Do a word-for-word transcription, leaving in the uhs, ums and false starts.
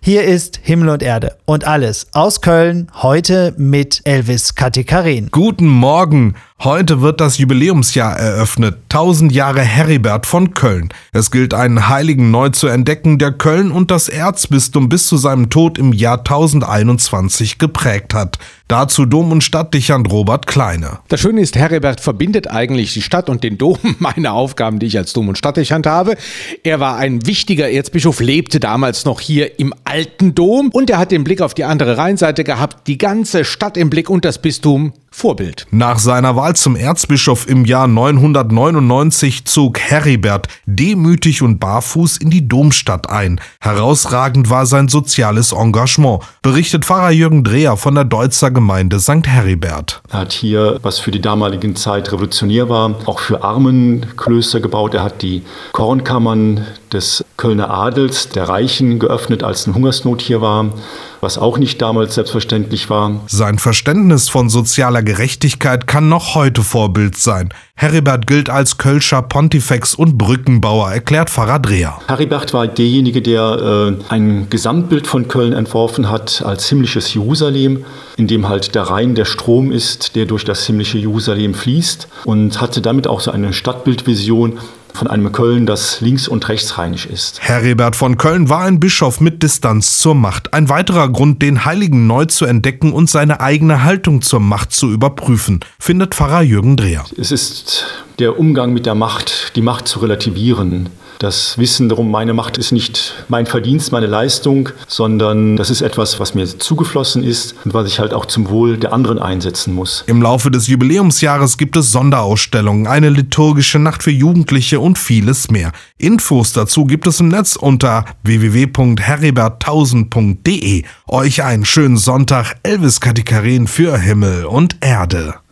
Hier ist Himmel und Erde und alles aus Köln, heute mit Elvis Katikarin. Guten Morgen! Heute wird das Jubiläumsjahr eröffnet, tausend Jahre Heribert von Köln. Es gilt, einen Heiligen neu zu entdecken, der Köln und das Erzbistum bis zu seinem Tod im Jahr tausendeinundzwanzig geprägt hat. Dazu Dom- und Stadtdechant Robert Kleine. Das Schöne ist, Heribert verbindet eigentlich die Stadt und den Dom, meine Aufgaben, die ich als Dom- und Stadtdechant habe. Er war ein wichtiger Erzbischof, lebte damals noch hier im alten Dom und er hat den Blick auf die andere Rheinseite gehabt, die ganze Stadt im Blick und das Bistum Vorbild. Nach seiner Wahl zum Erzbischof im Jahr neunhundertneunundneunzig zog Heribert demütig und barfuß in die Domstadt ein. Herausragend war sein soziales Engagement, berichtet Pfarrer Jürgen Dreher von der Deutzer Gemeinde Sankt Heribert. Er hat hier, was für die damalige Zeit revolutionär war, auch für Armenklöster gebaut. Er hat die Kornkammern des Kölner Adels, der Reichen, geöffnet, als eine Hungersnot hier war, was auch nicht damals selbstverständlich war. Sein Verständnis von sozialer Gerechtigkeit kann noch heute Vorbild sein. Heribert gilt als Kölscher Pontifex und Brückenbauer, erklärt Pfarrer Dreher. Heribert war derjenige, der äh, ein Gesamtbild von Köln entworfen hat als himmlisches Jerusalem, in dem halt der Rhein der Strom ist, der durch das himmlische Jerusalem fließt, und hatte damit auch so eine Stadtbildvision von einem Köln, das links- und rechtsrheinisch ist. Heribert von Köln war ein Bischof mit Distanz zur Macht. Ein weiterer Grund, den Heiligen neu zu entdecken und seine eigene Haltung zur Macht zu überprüfen, findet Pfarrer Jürgen Dreher. Es ist der Umgang mit der Macht, die Macht zu relativieren. Das Wissen darum, meine Macht ist nicht mein Verdienst, meine Leistung, sondern das ist etwas, was mir zugeflossen ist und was ich halt auch zum Wohl der anderen einsetzen muss. Im Laufe des Jubiläumsjahres gibt es Sonderausstellungen, eine liturgische Nacht für Jugendliche und vieles mehr. Infos dazu gibt es im Netz unter w w w punkt heribert tausend punkt de. Euch einen schönen Sonntag, Elvis Katikarin für Himmel und Erde.